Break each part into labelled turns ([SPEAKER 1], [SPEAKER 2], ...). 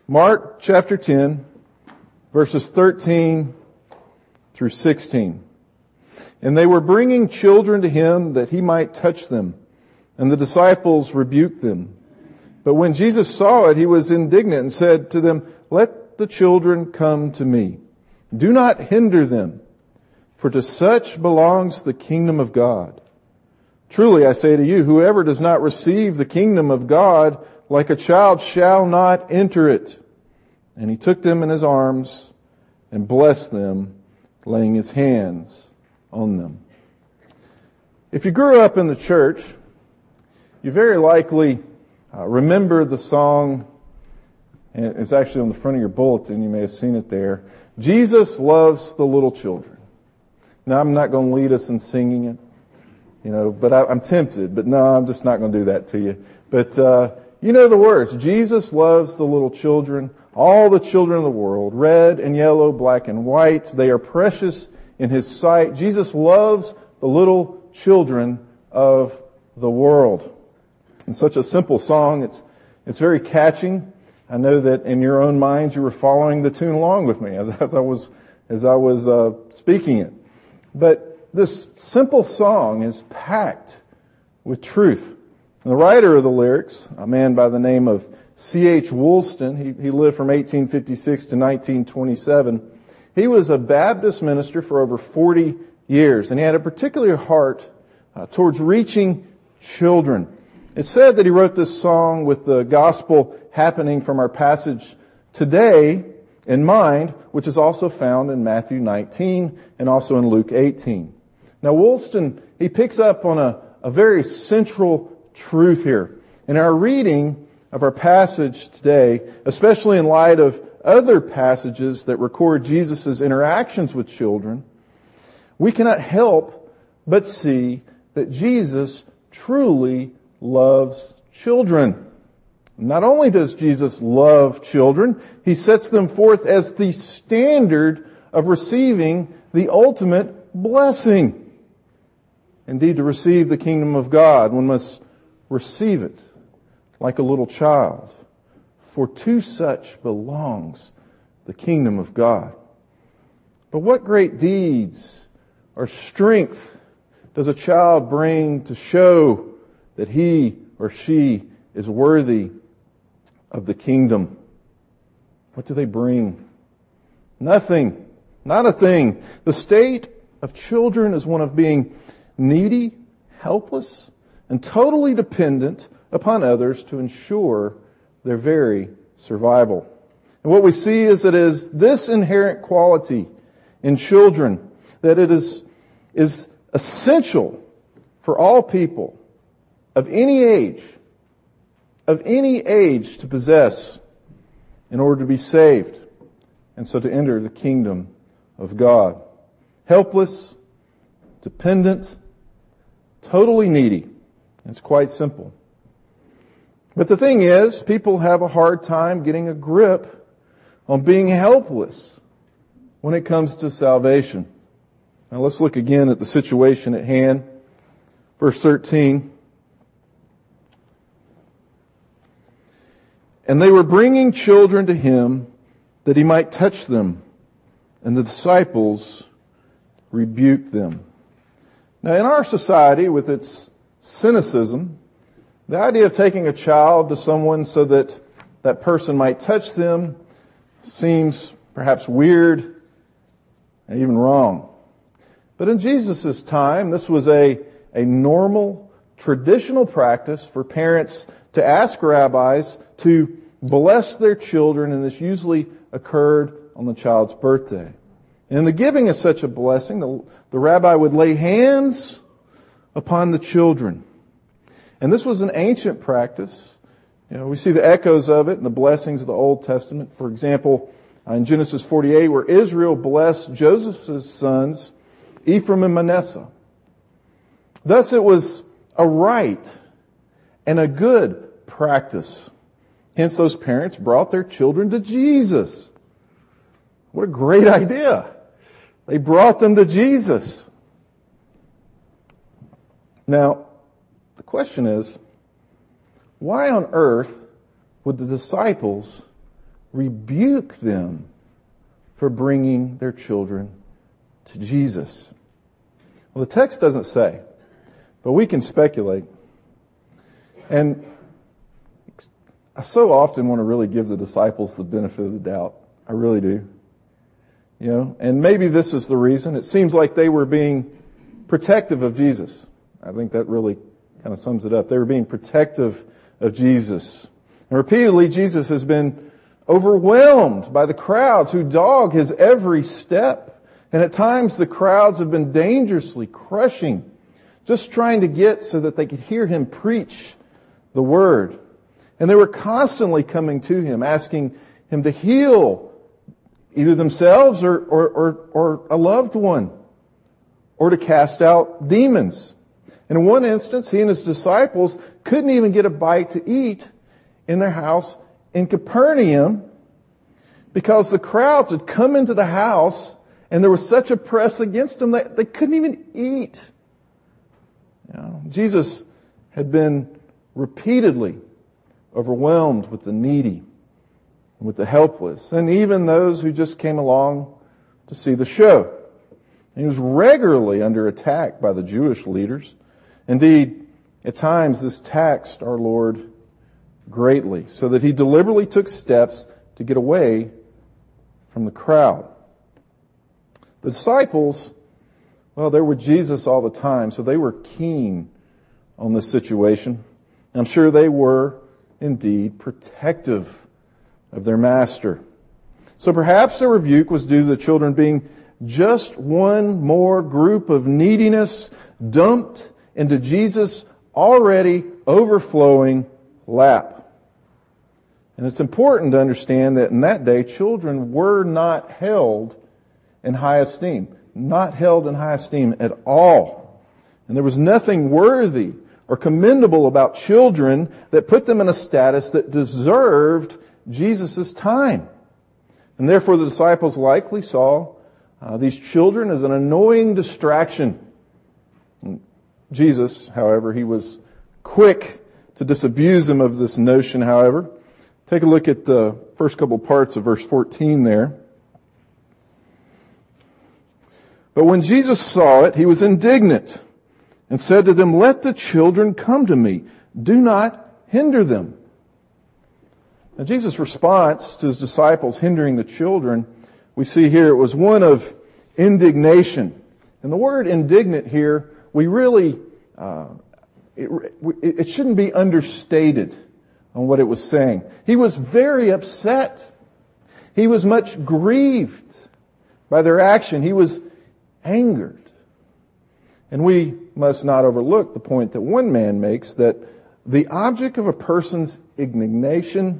[SPEAKER 1] Mark chapter 10, verses 13 through 16. And they were bringing children to him that he might touch them. And the disciples rebuked them. But when Jesus saw it, he was indignant and said to them, "Let the children come to me. Do not hinder them, for to such belongs the kingdom of God. Truly I say to you, whoever does not receive the kingdom of God like a child shall not enter it." And he took them in his arms and blessed them, laying his hands on them. If you grew up in the church, you very likely remember the song, and it's actually on the front of your bulletin, you may have seen it there, "Jesus Loves the Little Children." Now, I'm not going to lead us in singing it, but I'm tempted, but no, I'm just not going to do that to you. But you know the words, "Jesus loves the little children, all the children of the world, red and yellow, black and white, they are precious in His sight." Jesus loves the little children of the world. It's such a simple song. It's very catching. I know that in your own minds you were following the tune along with me as I was speaking it. But this simple song is packed with truth. And the writer of the lyrics, a man by the name of C.H. Woolston, he lived from 1856 to 1927. He was a Baptist minister for over 40 years, and he had a particular heart towards reaching children. It's said that he wrote this song with the gospel happening from our passage today in mind, which is also found in Matthew 19 and also in Luke 18. Now, Woolston, he picks up on a very central truth here. In our reading of our passage today, especially in light of other passages that record Jesus' interactions with children, we cannot help but see that Jesus truly loves children. Not only does Jesus love children, He sets them forth as the standard of receiving the ultimate blessing. Indeed, to receive the kingdom of God, one must receive it like a little child. For to such belongs the kingdom of God. But what great deeds or strength does a child bring to show that he or she is worthy of the kingdom? What do they bring? Nothing. Not a thing. The state of children is one of being needy, helpless, and totally dependent upon others to ensure their very survival. And what we see is that it is this inherent quality in children that it is essential for all people of any age to possess in order to be saved and so to enter the kingdom of God. Helpless, dependent, totally needy. It's quite simple. But the thing is, people have a hard time getting a grip on being helpless when it comes to salvation. Now let's look again at the situation at hand. Verse 13. And they were bringing children to him that he might touch them, and the disciples rebuked them. Now in our society, with its cynicism, the idea of taking a child to someone so that that person might touch them seems perhaps weird and even wrong. But in Jesus' time, this was a normal, traditional practice for parents to ask rabbis to bless their children, and this usually occurred on the child's birthday. And in the giving of such a blessing, the rabbi would lay hands upon the children. And this was an ancient practice. We see the echoes of it in the blessings of the Old Testament. For example, in Genesis 48, where Israel blessed Joseph's sons, Ephraim and Manasseh. Thus it was a right and a good practice. Hence those parents brought their children to Jesus. What a great idea. They brought them to Jesus. Now, the question is, why on earth would the disciples rebuke them for bringing their children to Jesus. Well, the text doesn't say, but we can speculate. And I so often want to really give the disciples the benefit of the doubt. I really do. And maybe this is the reason. It seems like they were being protective of Jesus. I think that really kind of sums it up. They were being protective of Jesus. And repeatedly, Jesus has been overwhelmed by the crowds who dog his every step. And at times, the crowds have been dangerously crushing, just trying to get so that they could hear him preach the word. And they were constantly coming to him, asking him to heal either themselves or a loved one, or to cast out demons. And in one instance, he and his disciples couldn't even get a bite to eat in their house in Capernaum because the crowds had come into the house and there was such a press against them that they couldn't even eat. Jesus had been repeatedly overwhelmed with the needy, with the helpless, and even those who just came along to see the show. And he was regularly under attack by the Jewish leaders. Indeed, at times this taxed our Lord greatly, so that he deliberately took steps to get away from the crowd. The disciples, well, they're with Jesus all the time, so they were keen on this situation. I'm sure they were indeed protective of their master. So perhaps the rebuke was due to the children being just one more group of neediness dumped into Jesus' already overflowing lap. And it's important to understand that in that day, children were not held in high esteem. Not held in high esteem at all. And there was nothing worthy or commendable about children that put them in a status that deserved Jesus' time. And therefore the disciples likely saw these children as an annoying distraction. Jesus, however, he was quick to disabuse them of this notion, however. Take a look at the first couple parts of verse 14 there. But when Jesus saw it, he was indignant and said to them, "Let the children come to me. Do not hinder them." Now, Jesus' response to his disciples hindering the children, we see here, it was one of indignation. And the word indignant here, we really, it shouldn't be understated on what it was saying. He was very upset. He was much grieved by their action. He was angered. And we must not overlook the point that one man makes, that the object of a person's indignation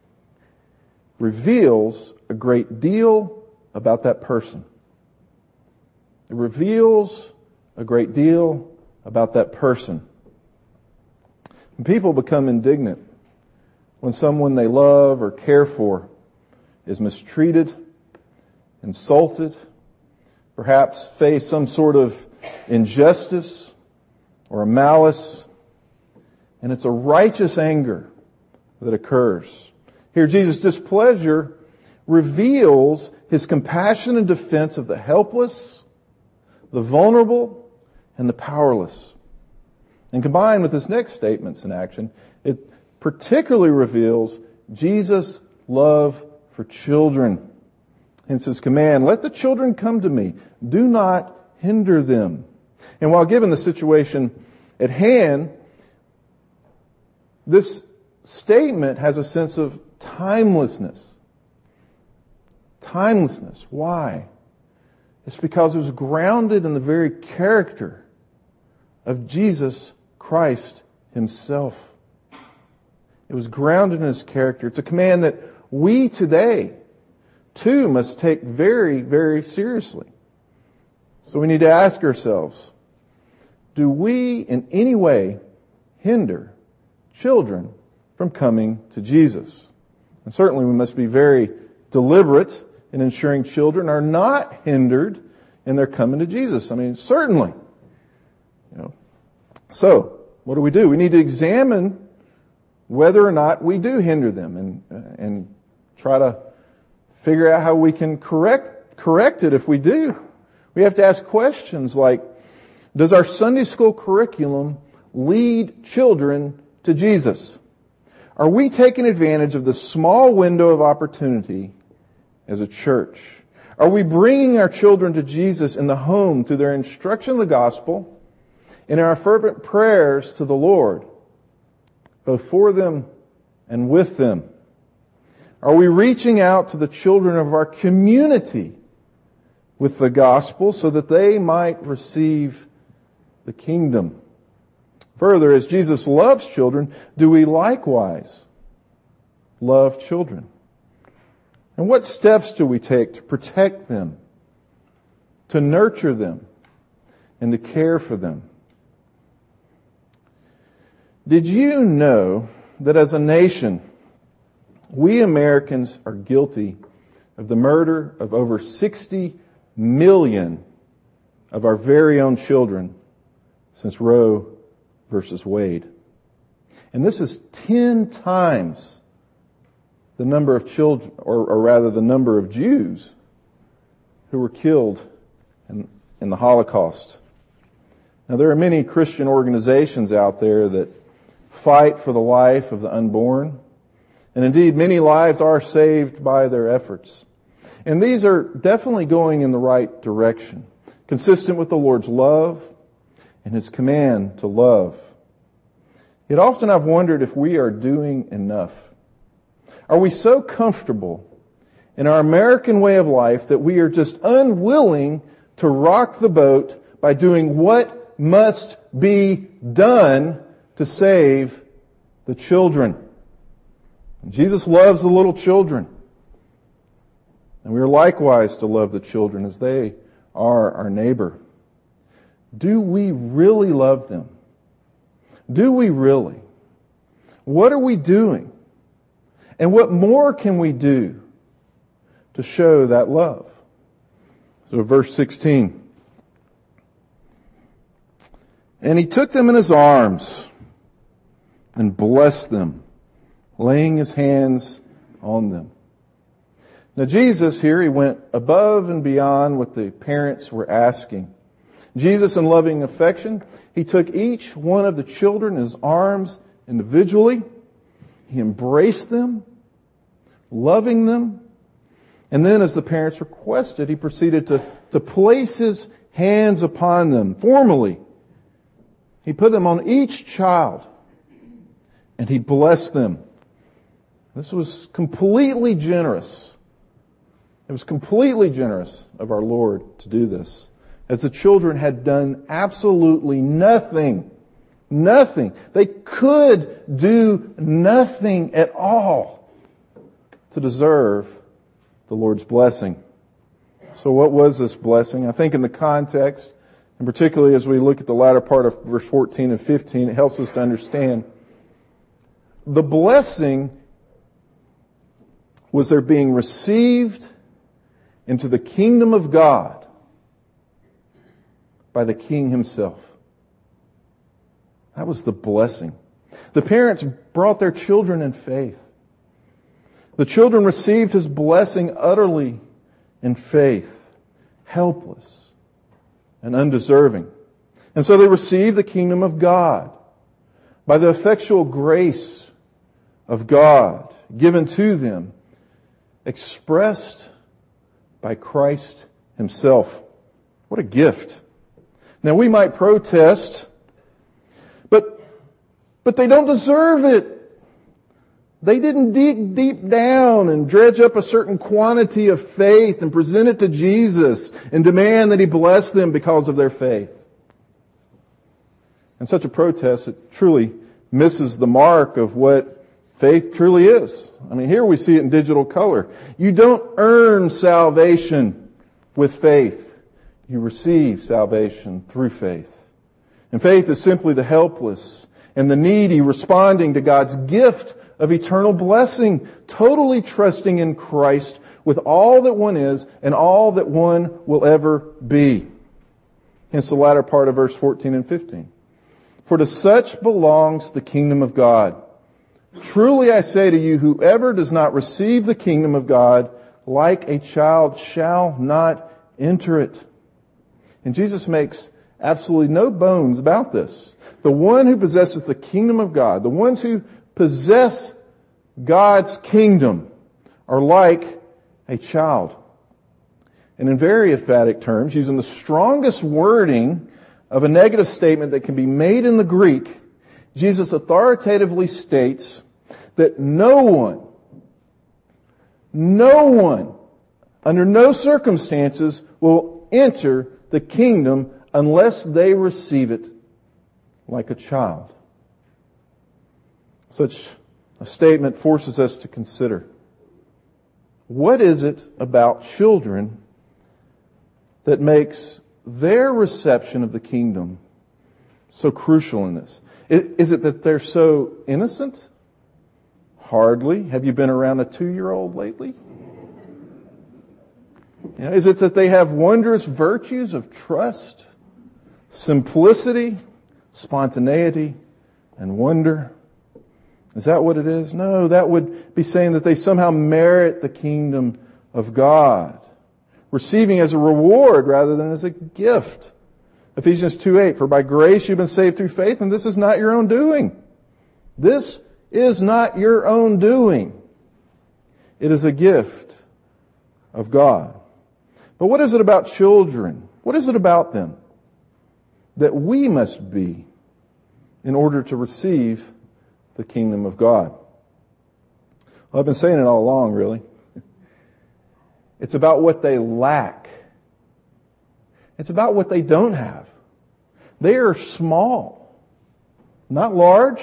[SPEAKER 1] reveals a great deal about that person. It reveals a great deal about that person. And people become indignant when someone they love or care for is mistreated, insulted, perhaps face some sort of injustice or a malice, and it's a righteous anger that occurs. Here, Jesus' displeasure reveals his compassion and defense of the helpless, the vulnerable, and the powerless. And combined with his next statements in action, it particularly reveals Jesus' love for children. Hence his command, "Let the children come to me. Do not hinder them." And while given the situation at hand, this statement has a sense of timelessness. Timelessness. Why? It's because it was grounded in the very character of Jesus Christ himself. It was grounded in his character. It's a command that we today, too, must take very, very seriously. So we need to ask ourselves, do we in any way hinder children from coming to Jesus? And certainly we must be very deliberate in ensuring children are not hindered in their coming to Jesus. I mean, certainly. So, what do? We need to examine whether or not we do hinder them. And try to figure out how we can correct it if we do. We have to ask questions like, does our Sunday school curriculum lead children to Jesus? Are we taking advantage of the small window of opportunity as a church? Are we bringing our children to Jesus in the home through their instruction of the gospel and in our fervent prayers to the Lord, both for them and with them? Are we reaching out to the children of our community with the gospel so that they might receive the kingdom? Further, as Jesus loves children, do we likewise love children? And what steps do we take to protect them, to nurture them, and to care for them? Did you know that as a nation, we Americans are guilty of the murder of over 60 million of our very own children since Roe versus Wade? And this is 10 times the number of children, or rather the number of Jews who were killed in the Holocaust. Now, there are many Christian organizations out there that fight for the life of the unborn. And indeed, many lives are saved by their efforts. And these are definitely going in the right direction, consistent with the Lord's love and His command to love. Yet often I've wondered if we are doing enough. Are we so comfortable in our American way of life that we are just unwilling to rock the boat by doing what must be done to save the children? And Jesus loves the little children. And we are likewise to love the children as they are our neighbor. Do we really love them? Do we really? What are we doing? And what more can we do to show that love? So verse 16. And He took them in His arms and blessed them, laying His hands on them. Now Jesus here, He went above and beyond what the parents were asking. Jesus, in loving affection, He took each one of the children in His arms individually. He embraced them, loving them. And then, as the parents requested, He proceeded to place His hands upon them formally. He put them on each child, and He blessed them. This was completely generous. It was completely generous of our Lord to do this, as the children had done absolutely nothing. Nothing. They could do nothing at all to deserve the Lord's blessing. So what was this blessing? I think in the context, and particularly as we look at the latter part of verse 14 and 15, it helps us to understand the blessing was their being received into the kingdom of God by the King Himself. That was the blessing. The parents brought their children in faith. The children received His blessing utterly in faith, helpless and undeserving. And so they received the kingdom of God by the effectual grace of God given to them, expressed by Christ Himself. What a gift. Now we might protest, but they don't deserve it. They didn't dig deep down and dredge up a certain quantity of faith and present it to Jesus and demand that He bless them because of their faith. And such a protest, it truly misses the mark of what faith truly is. I mean, here we see it in digital color. You don't earn salvation with faith. You receive salvation through faith. And faith is simply the helpless and the needy responding to God's gift of eternal blessing, totally trusting in Christ with all that one is and all that one will ever be. Hence the latter part of verse 14 and 15. For to such belongs the kingdom of God. Truly I say to you, whoever does not receive the kingdom of God like a child shall not enter it. And Jesus makes absolutely no bones about this. The one who possesses the kingdom of God, the ones who possess God's kingdom, are like a child. And in very emphatic terms, using the strongest wording of a negative statement that can be made in the Greek, Jesus authoritatively states that no one, under no circumstances, will enter the kingdom unless they receive it like a child. Such a statement forces us to consider, what is it about children that makes their reception of the kingdom so crucial in this? Is it that they're so innocent? Hardly. Have you been around a 2-year-old lately? Is it that they have wondrous virtues of trust, simplicity, spontaneity, and wonder? Is that what it is? No, that would be saying that they somehow merit the kingdom of God, receiving as a reward rather than as a gift. Ephesians 2:8, for by grace you've been saved through faith, and this is not your own doing. This is not your own doing. It is a gift of God. But what is it about children? What is it about them that we must be in order to receive the kingdom of God? Well, I've been saying it all along, really. It's about what they lack. It's about what they don't have. They are small, not large.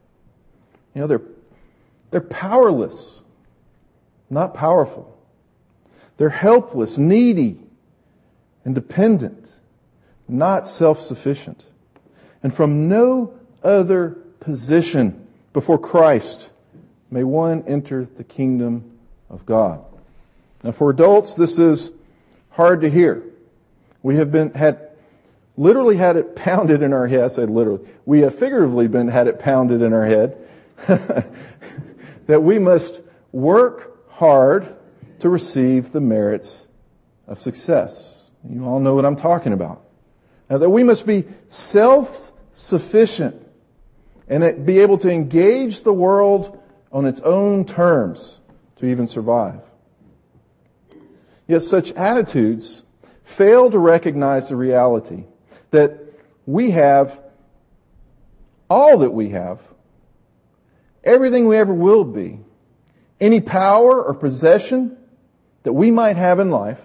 [SPEAKER 1] They're powerless, not powerful. They're helpless, needy, and dependent, not self-sufficient. And from no other position before Christ may one enter the kingdom of God. Now for adults, this is hard to hear. We have literally had it pounded in our head. I say literally. We have figuratively had it pounded in our head that we must work hard to receive the merits of success. You all know what I'm talking about. Now, that we must be self-sufficient and be able to engage the world on its own terms to even survive. Yet such attitudes fail to recognize the reality that we have all that we have, everything we ever will be, any power or possession that we might have in life.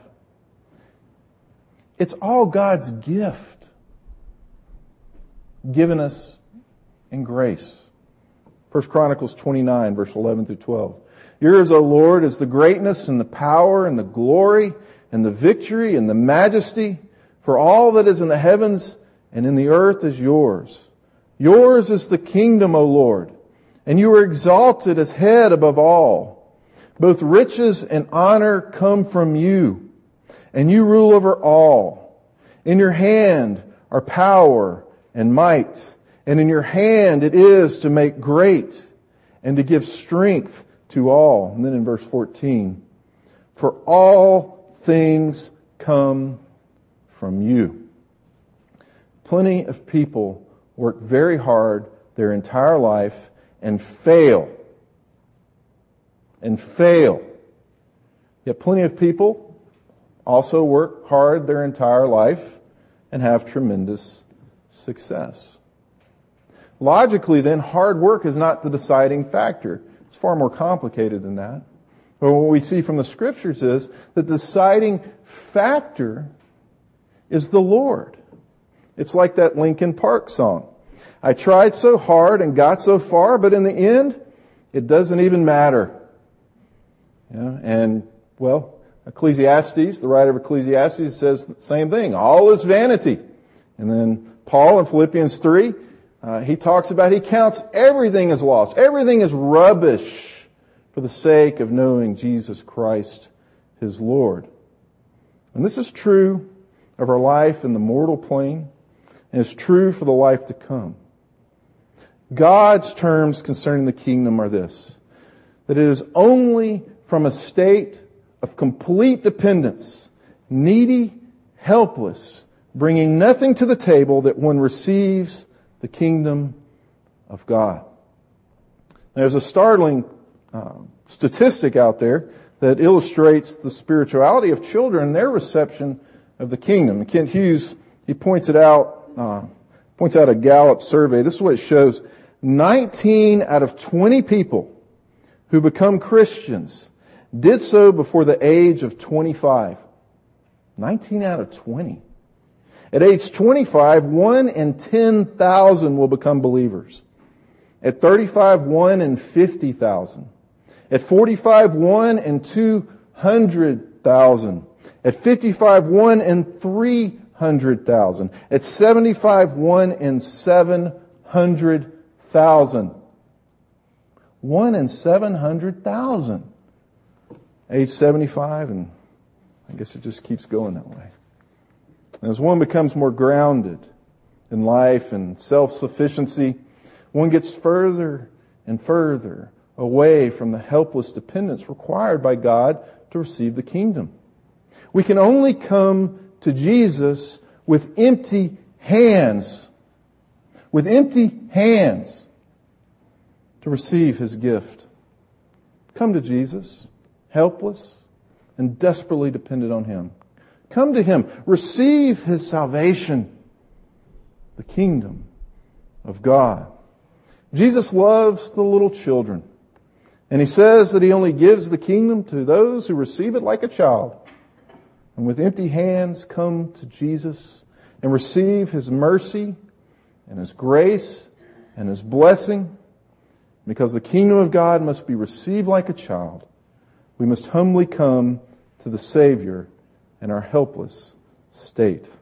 [SPEAKER 1] It's all God's gift given us in grace. 1 Chronicles 29, verse 11 through 12. Yours, O Lord, is the greatness and the power and the glory and the victory and the majesty, for all that is in the heavens and in the earth is yours. Yours is the kingdom, O Lord, and you are exalted as head above all. Both riches and honor come from you, and you rule over all. In your hand are power and might, and in your hand it is to make great and to give strength to all. And then in verse 14, for all things come from you. Plenty of people work very hard their entire life and fail. Yet plenty of people also work hard their entire life and have tremendous success. Logically, then, hard work is not the deciding factor. It's far more complicated than that. But what we see from the Scriptures is that the deciding factor is the Lord. It's like that Linkin Park song. I tried so hard and got so far, but in the end, it doesn't even matter. Ecclesiastes, the writer of Ecclesiastes says the same thing. All is vanity. And then Paul in Philippians 3, he talks about, he counts everything as lost. Everything is rubbish for the sake of knowing Jesus Christ, his Lord. And this is true of our life in the mortal plane, and it's true for the life to come. God's terms concerning the kingdom are this: that it is only from a state of complete dependence, needy, helpless, bringing nothing to the table, that one receives the kingdom of God. There's a startling statistic out there that illustrates the spirituality of children and their reception of the kingdom. And Kent Hughes, he points out a Gallup survey. This is what it shows. 19 out of 20 people who become Christians did so before the age of 25. 19 out of 20. At age 25, 1 in 10,000 will become believers. At 35, 1 in 50,000. At 45, 1 in 200,000. At 55, 1 in 300,000. At 75, 1 in 700,000. 1 in 700,000. Age 75, and I guess it just keeps going that way. And as one becomes more grounded in life and self-sufficiency, one gets further and further away from the helpless dependence required by God to receive the kingdom. We can only come to Jesus with empty hands. With empty hands to receive His gift. Come to Jesus, helpless and desperately dependent on Him. Come to Him. Receive His salvation. The kingdom of God. Jesus loves the little children. And He says that He only gives the kingdom to those who receive it like a child. And with empty hands come to Jesus and receive His mercy and His grace and His blessing. Because the kingdom of God must be received like a child, we must humbly come to the Savior in our helpless state.